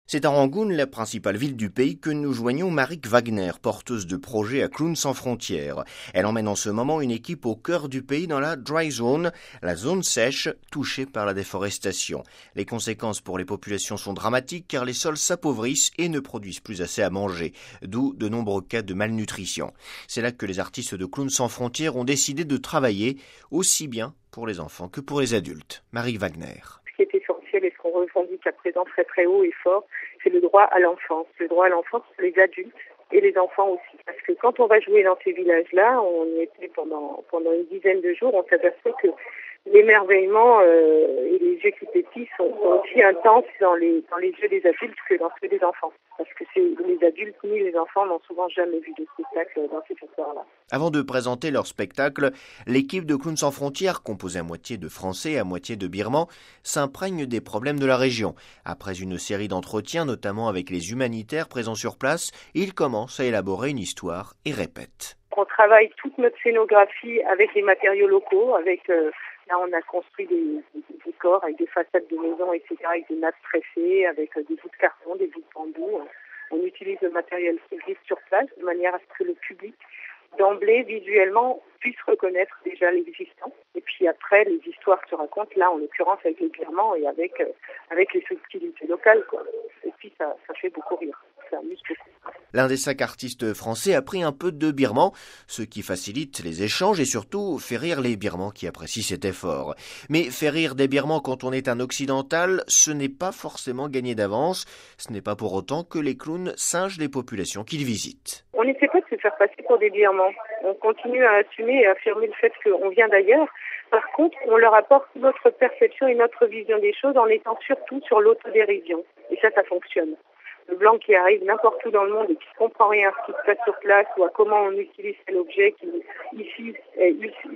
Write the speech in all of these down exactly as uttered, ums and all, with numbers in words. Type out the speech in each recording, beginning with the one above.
C'est à Rangoon, la principale ville du pays, que nous joignons Marieke Wagner, porteuse de projet à Clowns sans frontières. Elle emmène en ce moment une équipe au cœur du pays dans la dry zone, la zone sèche touchée par la déforestation. Les conséquences pour les populations sont dramatiques car les sols s'appauvrissent et ne produisent plus assez à manger, d'où de nombreux cas de malnutrition. C'est là que les artistes de Clowns sans frontières ont décidé de travailler aussi bien pour les enfants que pour les adultes. Marieke Wagner. Ce qui est essentiel et ce qu'on revendique à présent très très haut et fort, c'est le droit à l'enfance. Le droit à l'enfance pour les adultes et les enfants aussi. Parce que quand on va jouer dans ces villages-là, on y était pendant, pendant une dizaine de jours, on s'aperçoit que l'émerveillement euh, et les yeux qui pétillent sont, sont aussi intenses dans les, dans les yeux des adultes que dans ceux des enfants. Parce que c'est, les adultes ni les enfants n'ont souvent jamais vu de spectacle dans ces histoires-là. Avant de présenter leur spectacle, l'équipe de Clowns sans frontières, composée à moitié de Français et à moitié de Birmans, s'imprègne des problèmes de la région. Après une série d'entretiens, notamment avec les humanitaires présents sur place, ils commencent à élaborer une histoire et répètent. On travaille toute notre scénographie avec les matériaux locaux, avec euh, là on a construit des, des, des décors avec des façades de maisons, et cetera, avec des nattes tressées, avec euh, des bouts de carton, des bouts de bambou. On utilise le matériel qui existe sur place de manière à ce que le public, d'emblée, visuellement, puisse reconnaître déjà l'existant. Et puis après, les histoires se racontent, là en l'occurrence avec les Birmans et avec, euh, avec les subtilités locales, quoi. Et puis ça, ça fait beaucoup rire, ça amuse beaucoup. L'un des cinq artistes français a pris un peu de birman, ce qui facilite les échanges et surtout fait rire les Birmans qui apprécient cet effort. Mais faire rire des Birmans quand on est un occidental, ce n'est pas forcément gagné d'avance. Ce n'est pas pour autant que les clowns singent les populations qu'ils visitent. On n'essaie pas de se faire passer pour des Birmans. On continue à assumer et à affirmer le fait qu'on vient d'ailleurs. Par contre, on leur apporte notre perception et notre vision des choses en étant surtout sur l'autodérision. Et ça, ça fonctionne. Le blanc qui arrive n'importe où dans le monde et qui ne comprend rien à ce qui se passe sur place ou à comment on utilise tel objet qui, ici, est,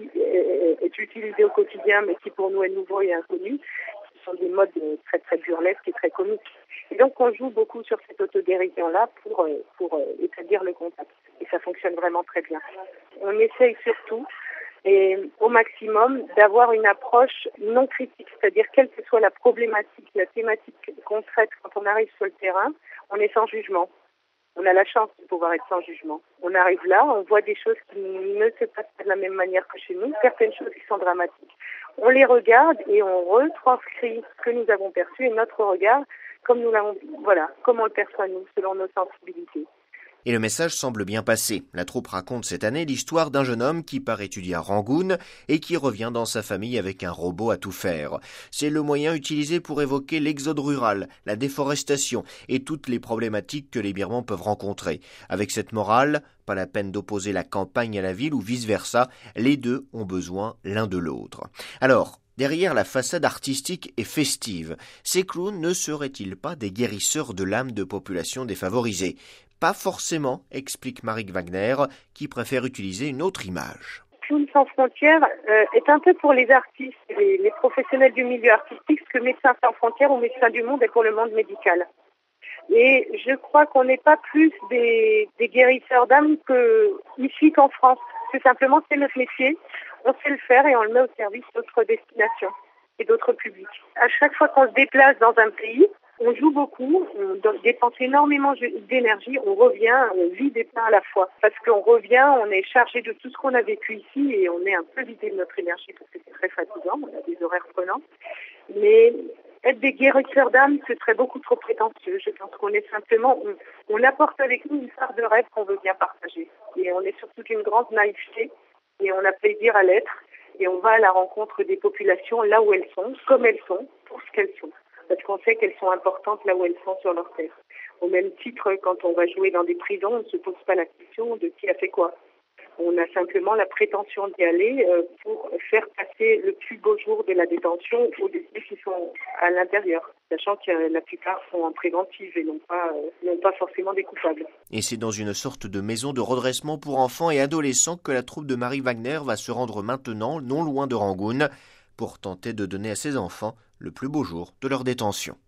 est, est utilisé au quotidien mais qui pour nous est nouveau et inconnu, ce sont des modes très très burlesques et très comiques. Et donc on joue beaucoup sur cette autodérision-là pour, pour établir le contact. Et ça fonctionne vraiment très bien. On essaye surtout et au maximum d'avoir une approche non critique, c'est-à-dire quelle que soit la problématique, la thématique qu'on traite quand on arrive sur le terrain, on est sans jugement. On a la chance de pouvoir être sans jugement. On arrive là, on voit des choses qui ne se passent pas de la même manière que chez nous, certaines choses qui sont dramatiques. On les regarde et on retranscrit ce que nous avons perçu et notre regard, comme nous l'avons, voilà, comme on le perçoit nous, selon nos sensibilités. Et le message semble bien passer. La troupe raconte cette année l'histoire d'un jeune homme qui part étudier à Rangoon et qui revient dans sa famille avec un robot à tout faire. C'est le moyen utilisé pour évoquer l'exode rural, la déforestation et toutes les problématiques que les Birmans peuvent rencontrer. Avec cette morale, pas la peine d'opposer la campagne à la ville ou vice-versa, les deux ont besoin l'un de l'autre. Alors, derrière la façade artistique et festive, ces clowns ne seraient-ils pas des guérisseurs de l'âme de populations défavorisées ? Pas forcément, explique Marieke Wagner, qui préfère utiliser une autre image. Clowns sans frontières euh, est un peu pour les artistes, les, les professionnels du milieu artistique, ce que Médecins sans frontières ou Médecins du monde est pour le monde médical. Et je crois qu'on n'est pas plus des, des guérisseurs d'âme que ici qu'en France. Tout simplement, c'est notre métier, on sait le faire et on le met au service d'autres destinations et d'autres publics. À chaque fois qu'on se déplace dans un pays, on joue beaucoup, on dépense énormément d'énergie, on revient, on vit des pleins à la fois. Parce qu'on revient, on est chargé de tout ce qu'on a vécu ici et on est un peu vidé de notre énergie parce que c'est très fatigant, on a des horaires prenants. Mais être des guérisseurs d'âme, ce serait beaucoup trop prétentieux. Je pense qu'on est simplement, on, on apporte avec nous une part de rêve qu'on veut bien partager. Et on est surtout d'une grande naïveté et on a plaisir à l'être. Et on va à la rencontre des populations là où elles sont, comme elles sont, pour ce qu'elles sont. Parce qu'on sait qu'elles sont importantes là où elles sont sur leur terre. Au même titre, quand on va jouer dans des prisons, on ne se pose pas la question de qui a fait quoi. On a simplement la prétention d'y aller pour faire passer le plus beau jour de la détention aux détenus qui sont à l'intérieur, sachant que la plupart sont en préventive et non pas, non pas forcément des coupables. Et c'est dans une sorte de maison de redressement pour enfants et adolescents que la troupe de Marieke Wagner va se rendre maintenant, non loin de Rangoon, pour tenter de donner à ses enfants le plus beau jour de leur détention.